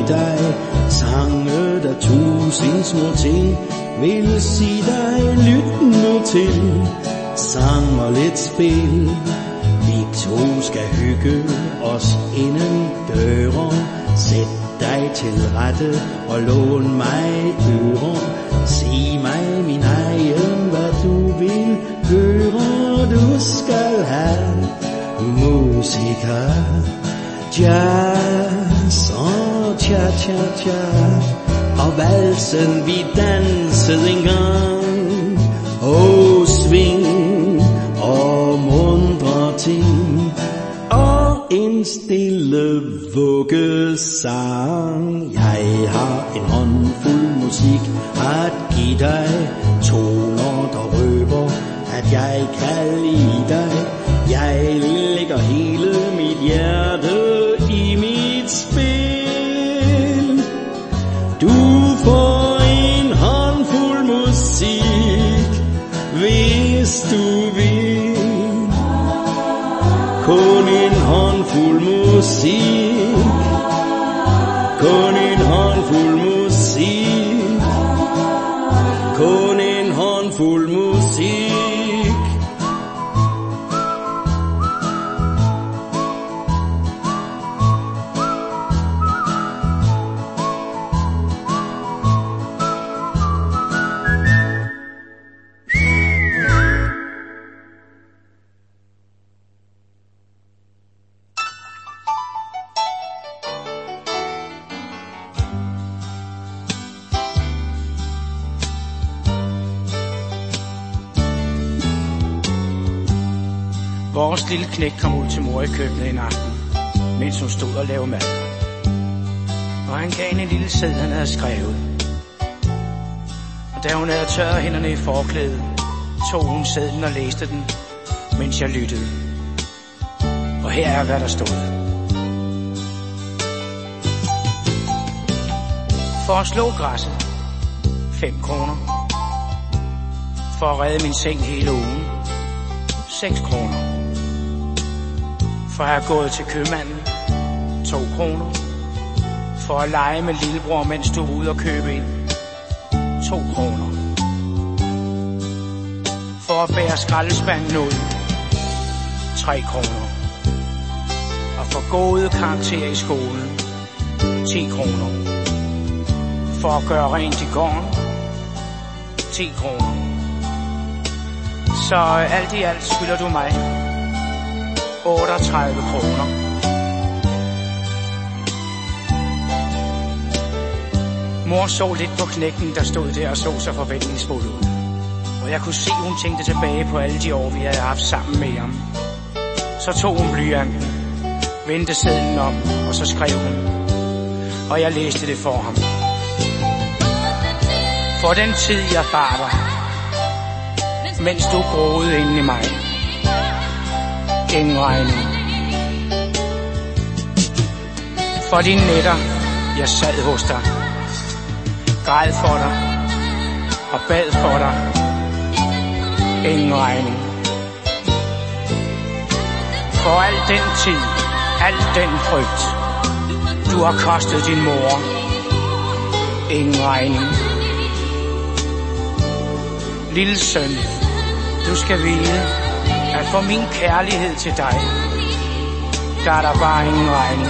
give dig sange, der tusind små til vil sige dig, lyt nu til sang og lidt spil. Vi to skal hygge os inden døre. Sæt dig til rette og lån mig øre. Sig mig, min egen, hvad du vil høre. Du skal have musik her, jazz og cha-cha-cha, og valsen vi dansede engang. Og swing og mundre ting og en stille vuggesang. Jeg har en håndfuld musik at give dig, toner der røber at jeg kan lide dig. Jeg lægger hele mit hjerte i mit spil. Du får en håndfuld musik, hvis du vil. Kun en håndfuld musik, kun en håndfuld musik, kun en håndfuld musik. Vores lille knægt kom ud til mor i køkkenet en aften, mens hun stod og lavede mad. Og han gav hende en lille seddel, han havde skrevet. Og da hun havde tørret hænderne i forklædet, tog hun sedlen og læste den, mens jeg lyttede. Og her er, hvad der stod. For at slå græsset, 5 kroner. For at redde min seng hele ugen, 6 kroner. For at have gået til købmanden, 2 kroner. For at lege med lillebror, mens du var ude og købe ind, 2 kroner. For at bære skraldespanden ud, 3 kroner. Og for gode karakterer i skolen, 10 kroner. For at gøre rent i gården, 10 kroner. Så alt i alt skylder du mig 38 kroner. Mor så lidt på knægten, der stod der og så forventningsfuld ud. Og jeg kunne se, hun tænkte tilbage på alle de år, vi havde haft sammen med ham. Så tog hun blyanten, vendte sedlen om, og så skrev hun. Og jeg læste det for ham. For den tid, jeg bar dig, mens du groede inde i mig. Ingen regning. For de nætter, jeg sad hos dig, græd for dig og bad for dig. Ingen regning. For al den tid, al den frygt, du har kostet din mor. Ingen regning. Lille søn, du skal vide, at for min kærlighed til dig, der er der bare ingen regning.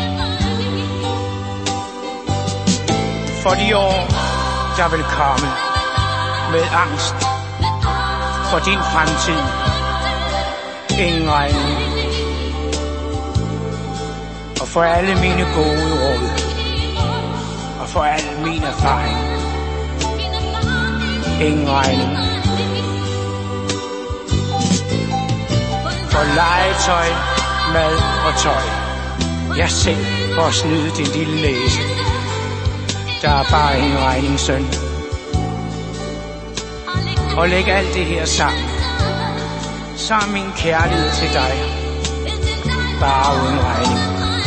For de år, der vil komme med angst for din fremtid, ingen regning. Og for alle mine gode råd, og for al min erfaring, ingen regning. For legetøj, mad og tøj, jeg selv for at snyde din lille næse, der er bare ingen regning, søn. Og læg alt det her sammen, sammen min kærlighed til dig, bare uden regning.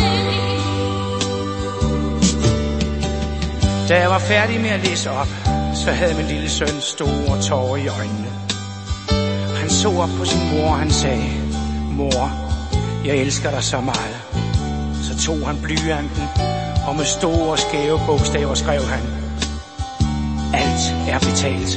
Da jeg var færdig med at læse op, så havde min lille søn store tårer i øjnene. Han så op på sin mor, og han sagde, mor, jeg elsker dig så meget. Så tog han blyanten Og med store skæve bogstaver skrev han: alt er betalt.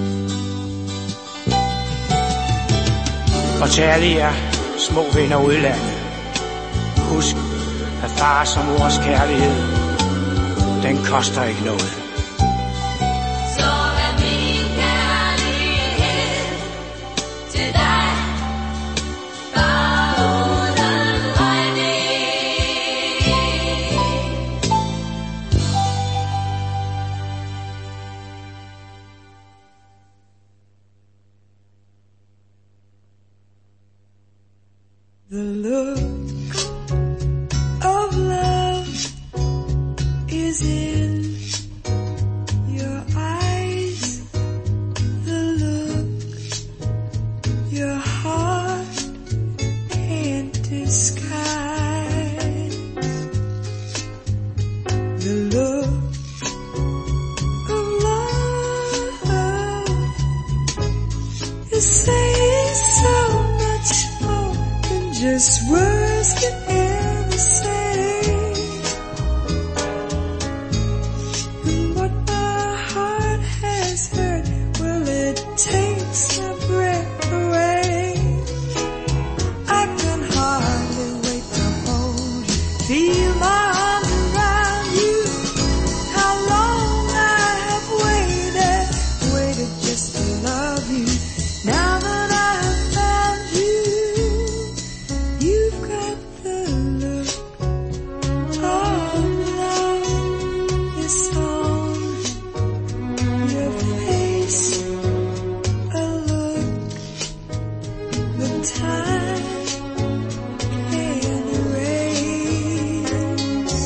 Og til alle jer små venner udlandet, husk, at fars og mors kærlighed, den koster ikke noget. Så er min kærlighed til dig bare uden regning. The look of love is in your eyes. The look your heart can't disguise. The look of love is saying so much more than just words can ever say. And what my heart has heard, well, it takes my breath away. I can hardly wait to hold, feel my arms around you. How long I have waited just to love you. Now that I have found you, you've got the look of love is on your face. A look that time can't erase.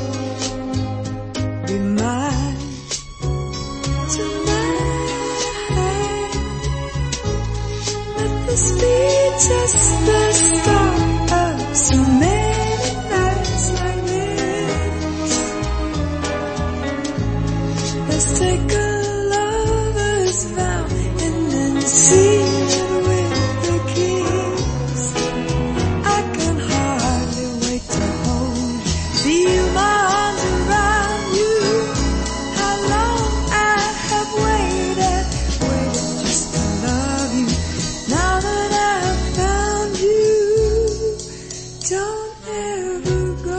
Be mine tonight. Let this be just the start of so many nights like this. Let's take a lover's vow and then seal it with a kiss. I can hardly wait to hold, feel my arms around you. How long I have waited just to love you. Now that I've found you, don't ever go.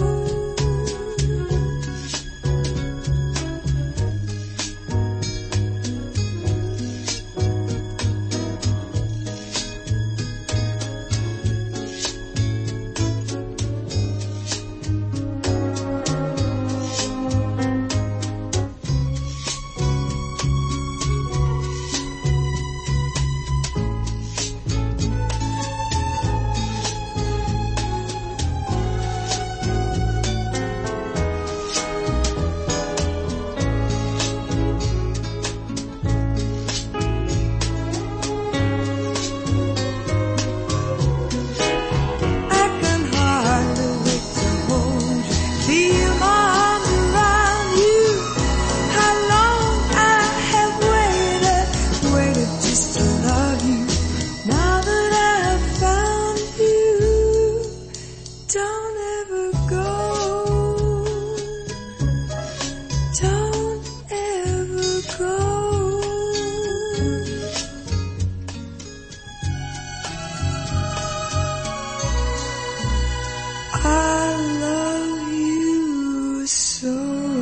I can hardly wait to hold, feel my arms around you. How long I have waited just to love you. Now that I have found you, don't ever go. Don't ever go. I love you so.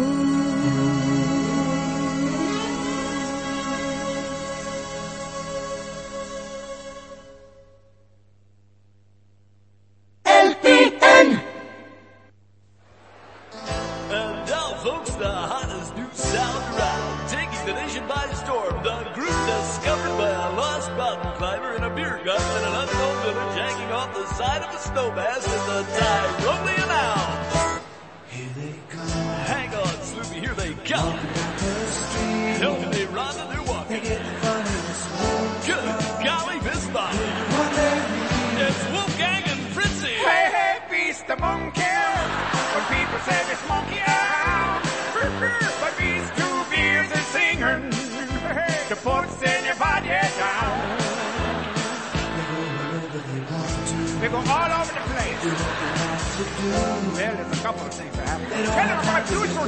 LPN! And now, folks, the hottest new sound around, taking the nation by storm. The group discovered by a lost mountain climber in a beer garden in an unknown village, hanging off the side of a snowmass in the Tyrolean Alps. Here they come, Hang on, Sloopy, here they come. Tell me they rendezvous walking. Good golly, this body. It's Wolfgang and Fritzy. Hey, hey, beast the monkey. When people say this monkey out, but these two beers are singing to put in your body down. They go all over the place. Well, there's a couple of things that happen. Tell him about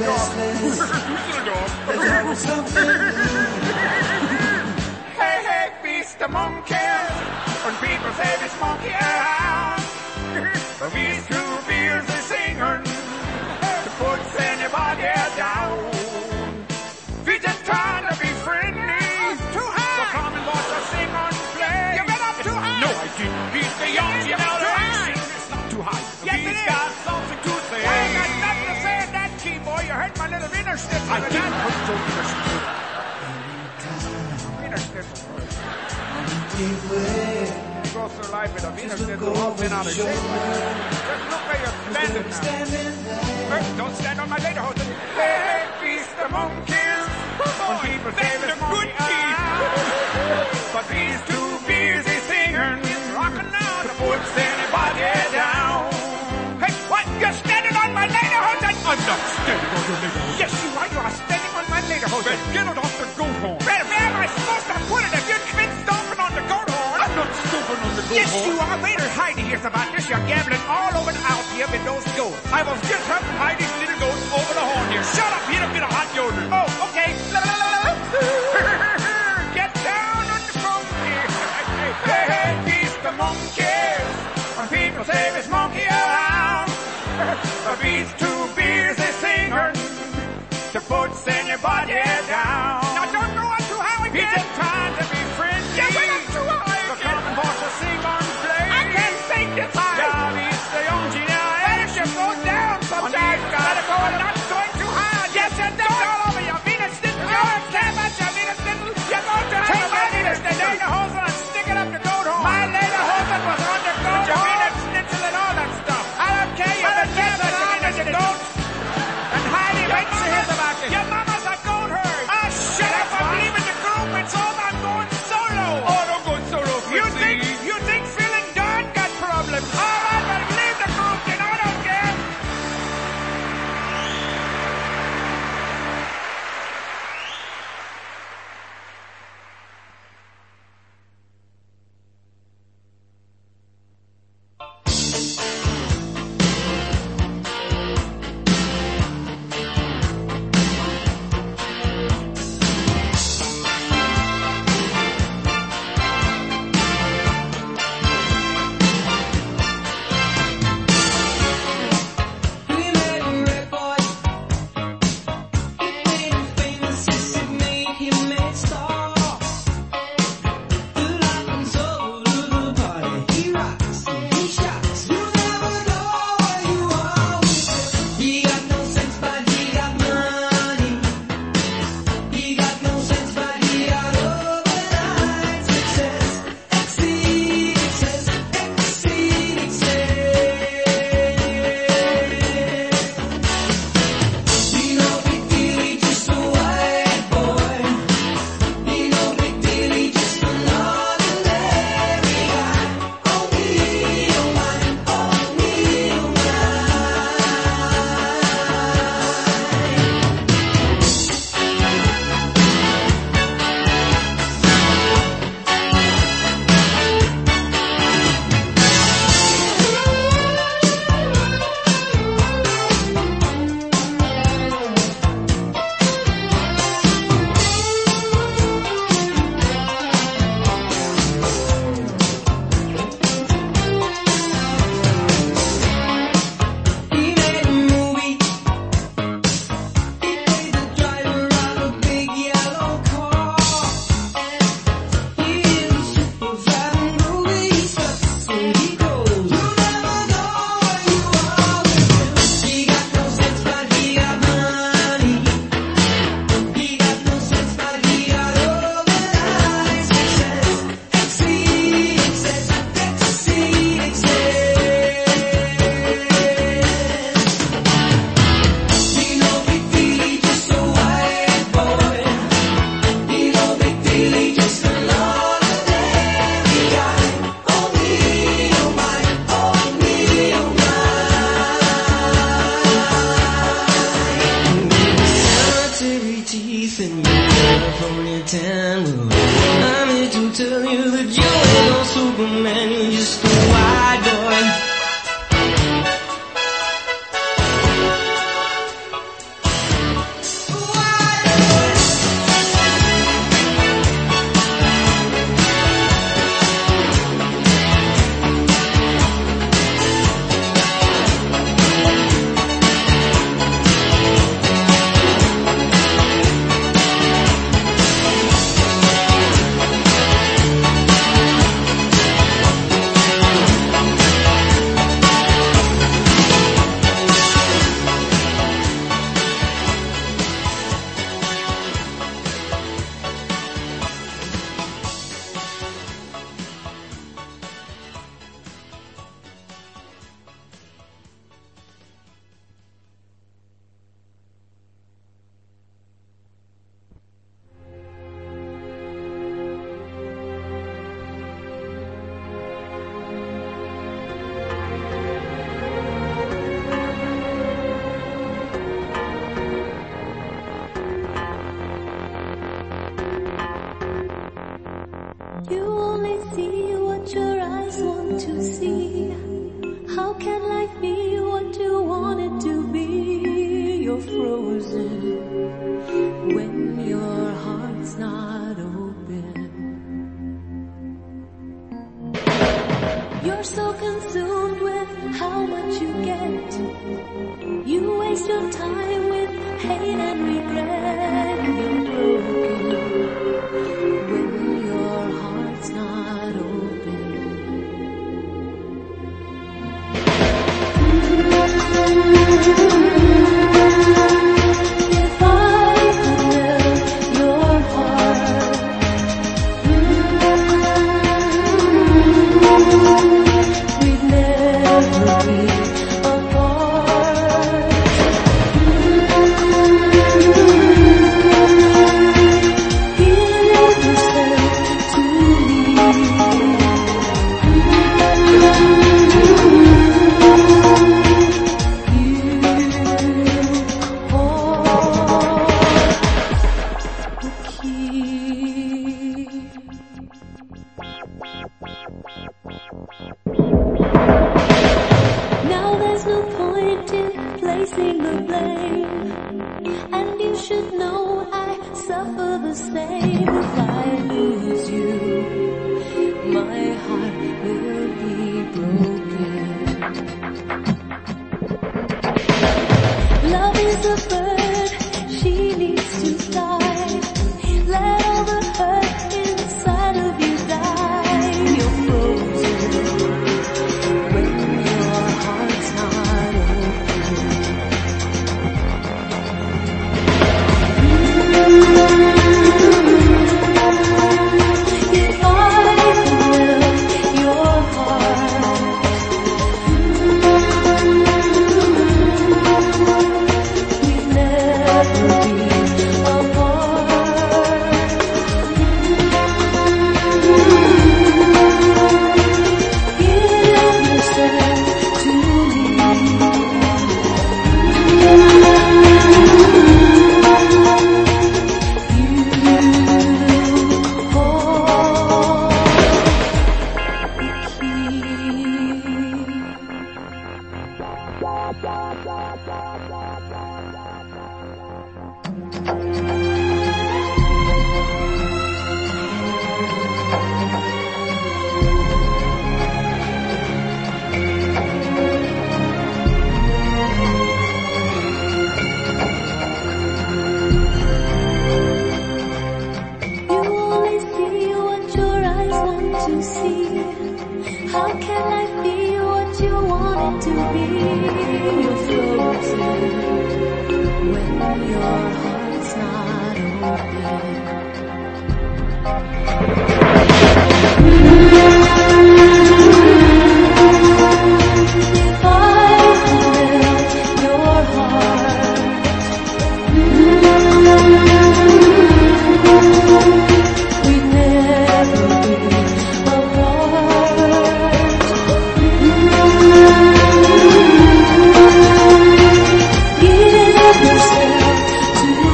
Düsseldorf. Hey, hey, beast the monkeys. When people say this monkey around. But these two beers are singing. To put anybody down. We just trying to be friendly. Too high. So come and watch us sing on play. You went up too high. No, I didn't. Beat the young, you know the high. It's not too high. Yes, it is. Got something to say. I ain't got nothing to say in that key, boy. You hurt my little interstitial. I didn't hurt your interstitial. Interstitial. You go through life with a interstitial all been out of shape. Just look where you're standing now. Don't stand on my lederhosen. Hey, hey, beast the monkeys. When people say this monkey but these two beers is singing. Rockin' now to put anybody down. Hey, what? You're standing on my lederhosen? I'm not standing on your lederhosen. Yes, you are. You are standing on my lederhosen. Then get it off the goat horn. Where am I supposed to put it if you've been stomping on the goat horn? I'm not stomping on the goat horn. Yes, you are. Later, Heidi hears about this. You're gambling all over the house here with those goats. I was just helping Heidi's little goats over the horn here. Shut up, you don't get a hot yodel. Oh, okay. Get down on the monkey. Hey, hey, beast the monkeys. When people say this monkey around. But these two beers they singing. To put anybody down. Now don't go up too high again. He's just trying to be friendly. You went up too high again. So come and watch us sing on play. I can't sing this high. Yeah, it's the young genius. Let it just go down sometimes. Let it go and not going too high. Yes, and that's all over you. Venus didn't go and stand at you. Venus didn't. You're going to have a Venus. They lay the hose and stick it up the goat horn. My lady hose was on the goat horn. Venus schnitzel and all that stuff. I don't care. You're the cat that on the goat. And Heidi waits to hear about it. Your mama's a goat herd. Ah, shut up. I'm leaving the group. It's all I'm going solo. Oh, don't go solo, please. You think Phil and Don got problems? All right, but leave the group, and I don't care. you're frozen when your heart's not open. You're so consumed with how much you get. You waste your time with hate and regret. You're broken when your heart's not open. If I could melt your heart, we'd never be apart. Give yourself to me. Now there's no point in placing the blame, and you should know I suffer the same. If I lose you, my heart will be broken. Love is a bird, she needs to fly. Let all the hurt inside of you die. You're frozen when your heart's not If I could melt your heart, we'd never be apart. Give yourself to me. You only see what your eyes want to see. How can I feel what you want it to be? You're frozen when your heart's not open. If I could melt your heart, we'd never be apart. Give yourself to me.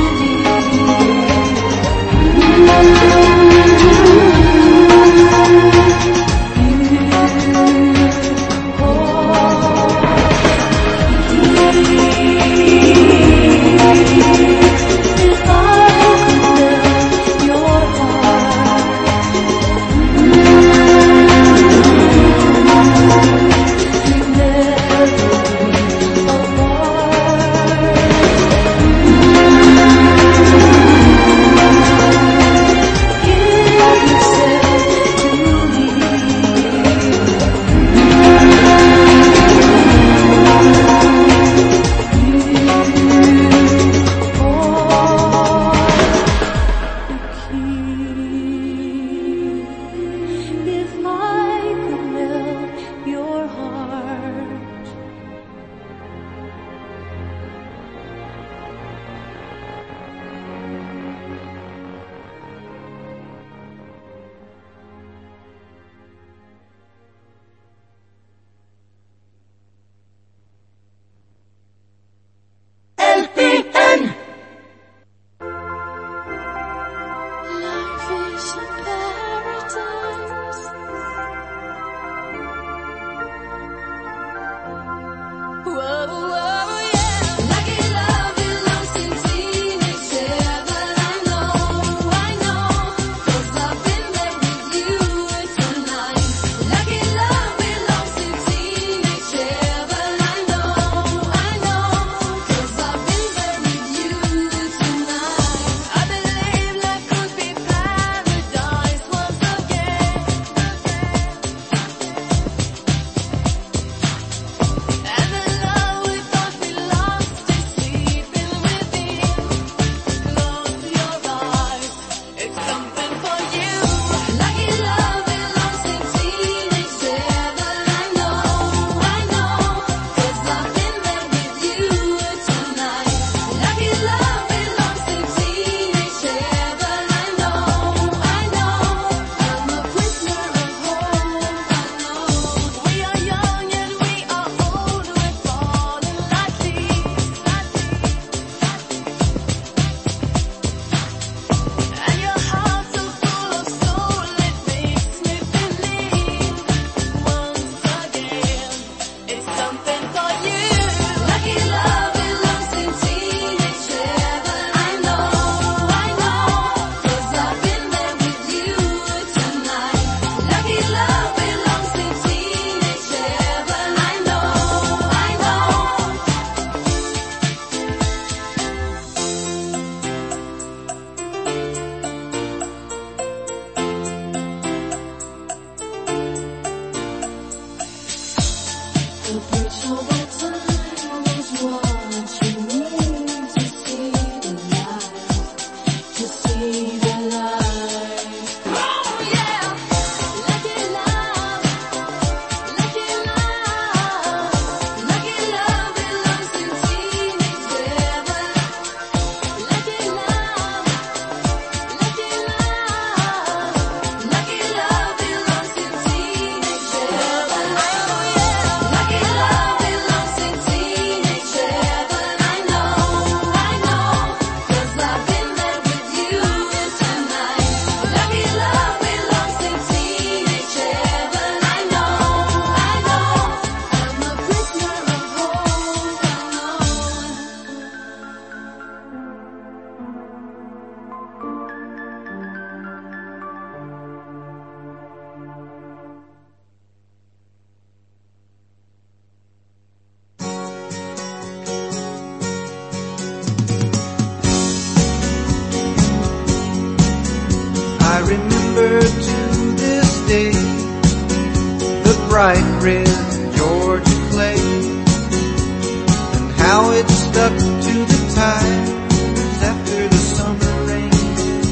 bright red Georgia clay, and how it stuck to the tires after the summer rain.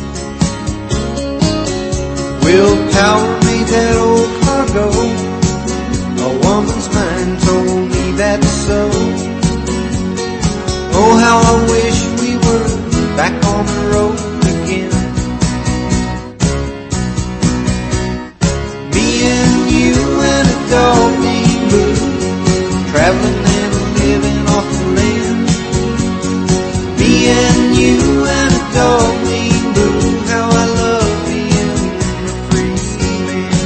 Willpower made that old car go. A woman's mind told me that's so. Oh, how I wish we were back on the road again. Me and you and a dog named Blue, traveling and living off the land. Me and you and a dog named Blue, how I love being a free man.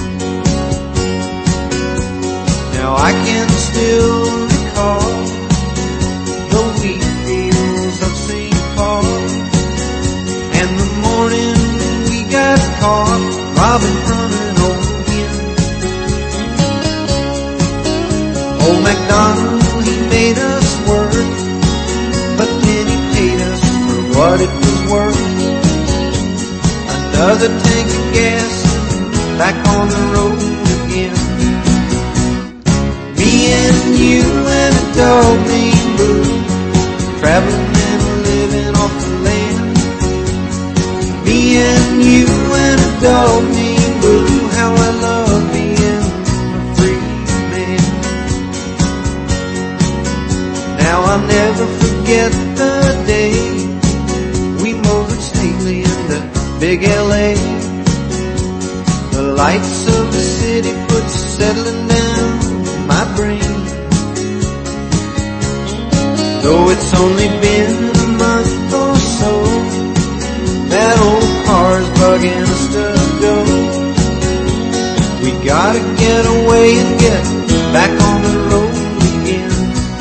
Now I can still recall the wheat fields of St. Paul, and the morning we got caught robbing from an old hen. Old MacDonald, he made us work, but then he paid us for what it was worth. Another tank of gas, back on the road again. Me and you and a dog named Blue, traveling and living off the land. Me and you and a dog named Blue, how I love being a free man. Now I'll never forget the day we motored stately into big LA. The lights of the city put settling down my brain. Though it's only been a month or so, that old car's bugging us to go. We gotta get away and get back on the road again.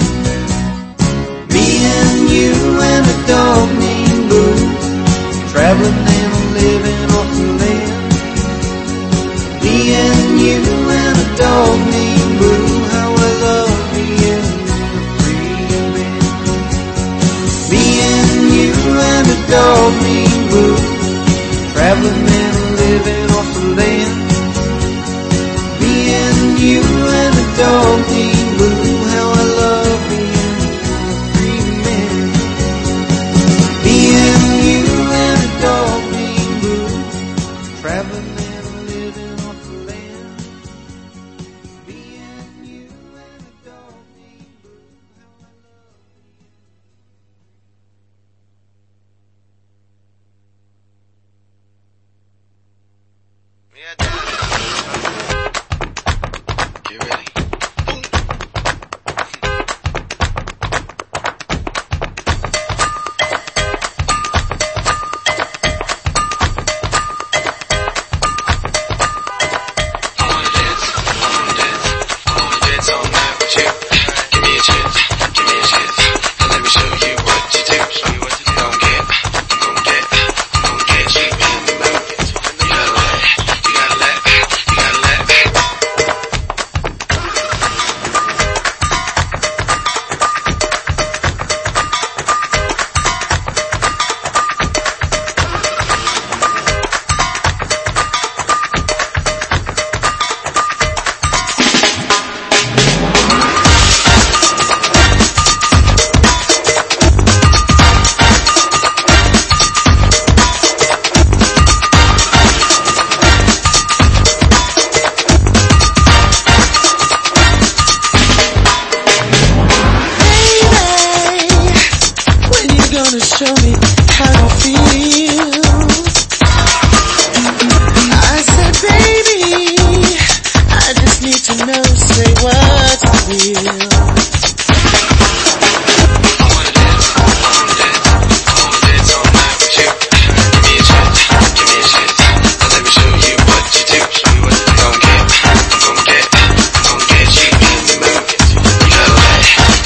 Me and you and a dog named Blue, traveling and living off the land. Me and you and a dog named Blue, how I love being a free man. Me and you and a dog named Blue, traveling and living off the land. Me and you and a dog named Blue, how I love being a free man. Me and you and a dog named Blue, traveling and living off the land. Me and you and a dog named Blue, how I love Get ready.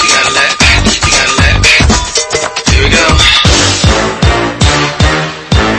Here we go.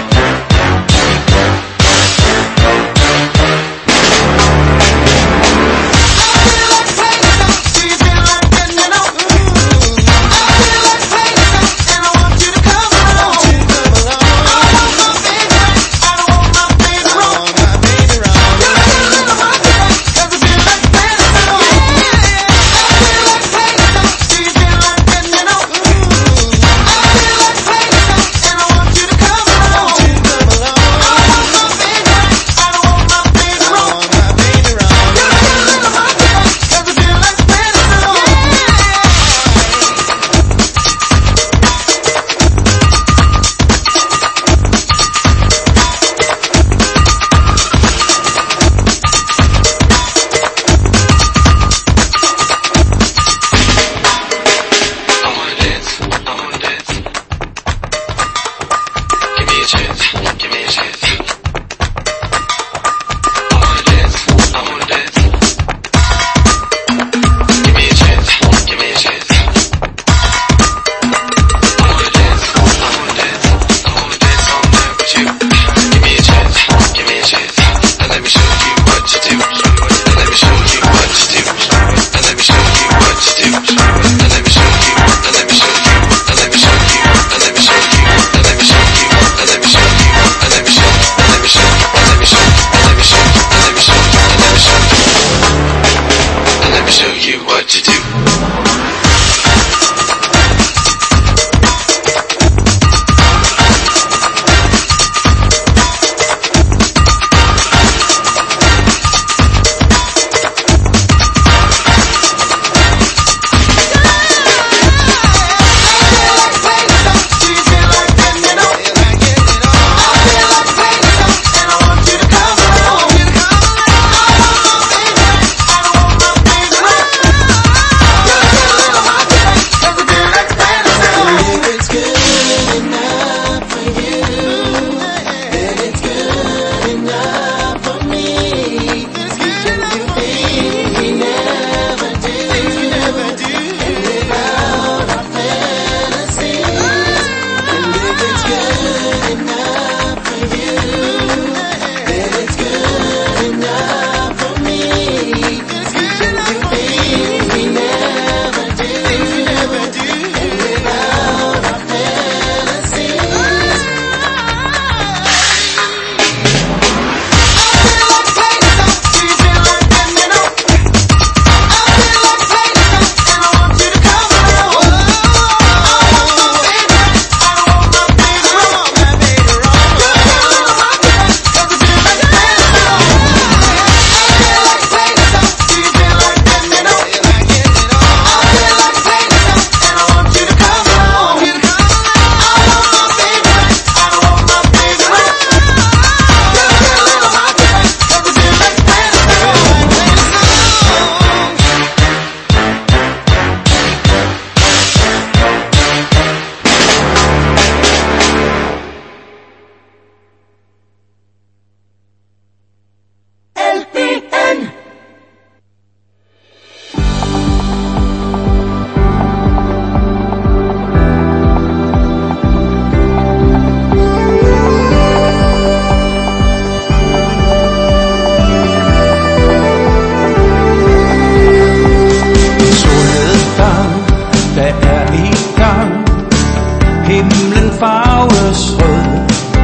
farves rød.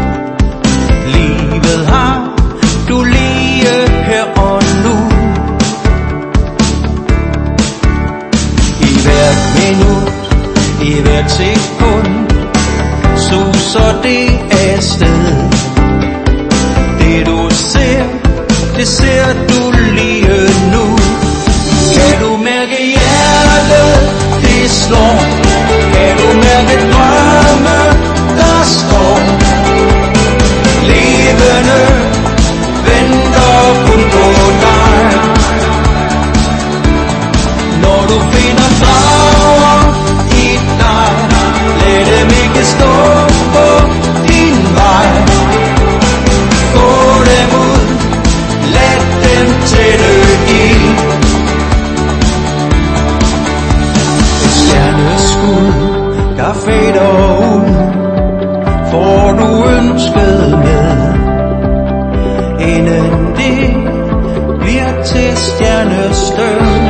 Livet har du lige her og nu. I hvert minut, i hvert sekund, suser det afsted. Det du ser, det ser du lige nu. Kan du mærke hjertet, det slår? Kan du mærke drømme, der står? Levende venter kun på dig. Når du finder drager i dig, lad dem ikke stå på din vej. Gå dem ud, lad dem tænde ild. Et stjerneskud, der fader ud, får du ønsket med, inden det bliver til stjernestøv.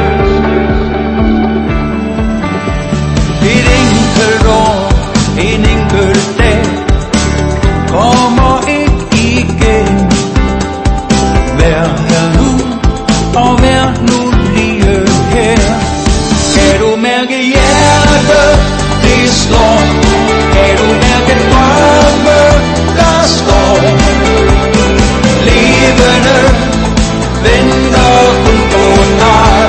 Et enkelt år, en enkelt dag, kommer ikke igen. Vær her nu, og vær nu lige her. Kan du mærke hjertet, det slår? Kan du mærke drømme, der står? Levende venter kun på dig.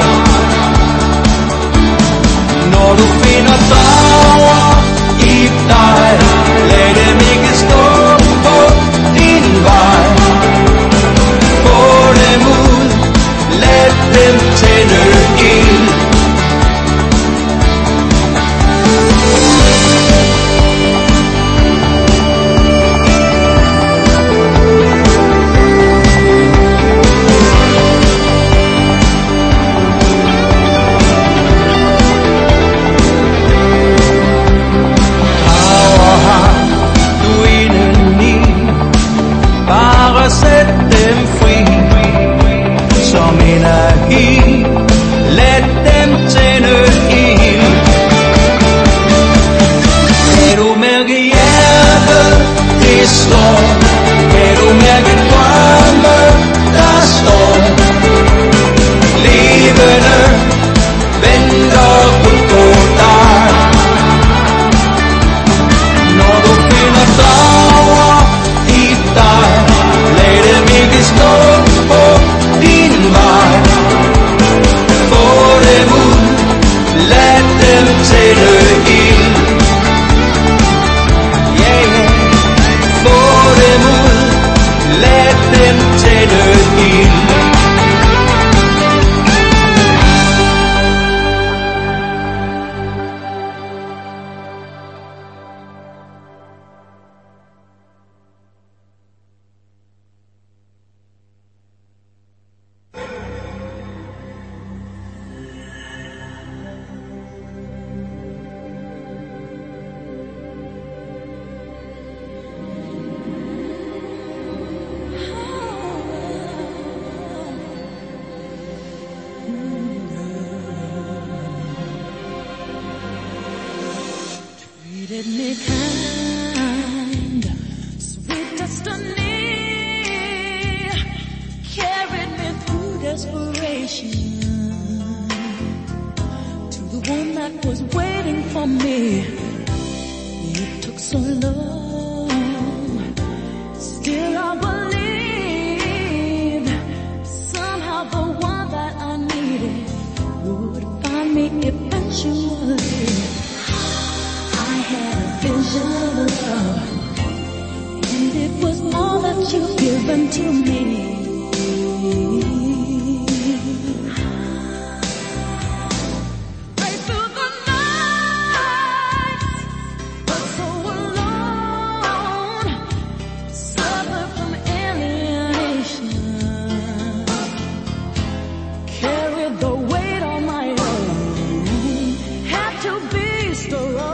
Når du finder drager i dig, lad dem ikke stå på din vej. Få dem ud, lad dem tænde ild. Sæt dem fri som energi. Lad dem tænde ild. Kan du mærke hjertet, det slår? Kan du mærke drømme, der står? Levende venter kun på dig. Når du finder drager i dig, lad dem ikke stå på din vej. Få dem ud, lad dem tænde ild. Yeah, yeah. Få dem ud, lad dem tænde ild. Treated me kind, sweet destiny, carried me through desperation to the one that was waiting for me. It took so long, still I believed somehow the one that I needed would find me eventually. I had a vision of love, and it was all that you've given to me. Right through the night, but so alone, suffered from alienation, carried the weight on my own, had to be strong.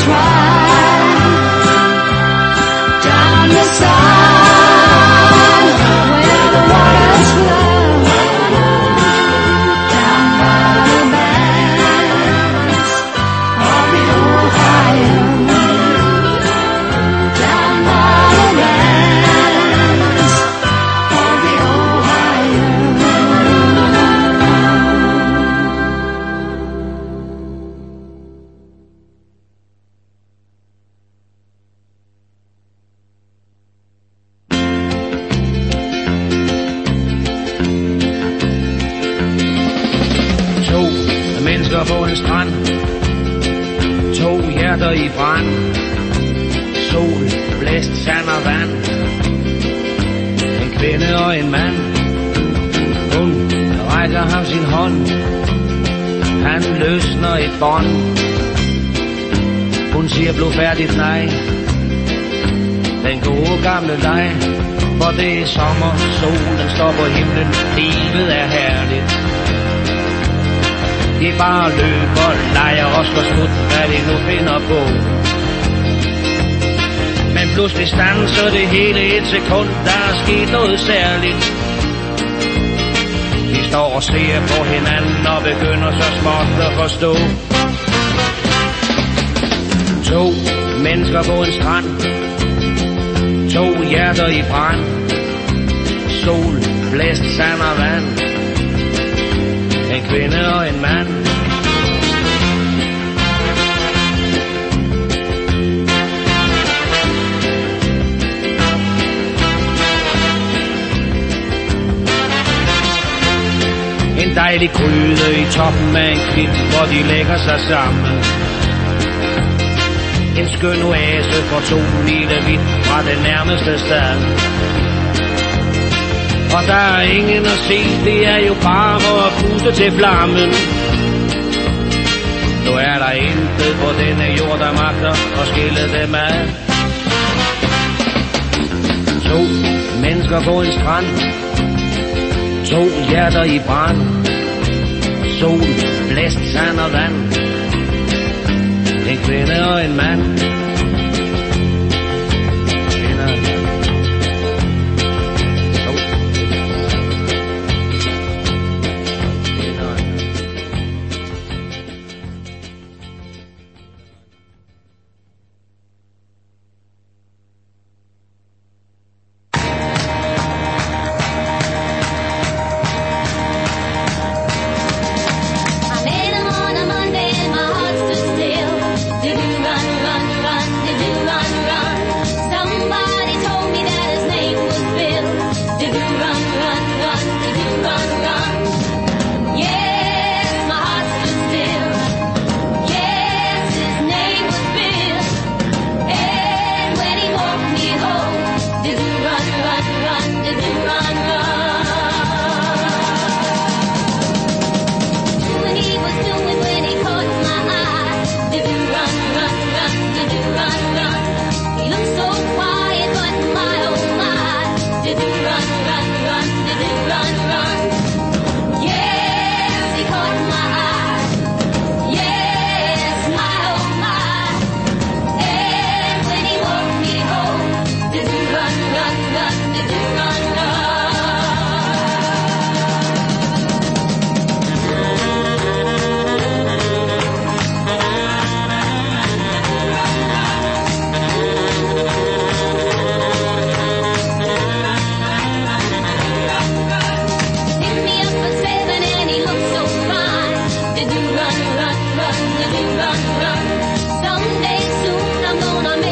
Pludselig standser det hele et sekund, der er sket noget særligt. De står og ser på hinanden og begynder så småt at forstå. To mennesker på en strand, to hjerter i brand. Sol, blæst, sand og vand. En kvinde og en mand. En dejlig gryde i toppen af en klip, hvor de lægger sig sammen. En skøn oase for to lille vidt fra det nærmeste stad. Og der er ingen at se, det er jo bare for at puste til flammen. Nu er der intet på denne jord, der magter at skille dem ad. To mennesker på en strand, to hjerter i brand. Sol, blæst, sand og vand. En kvinde og en mand. Someday soon I'm gonna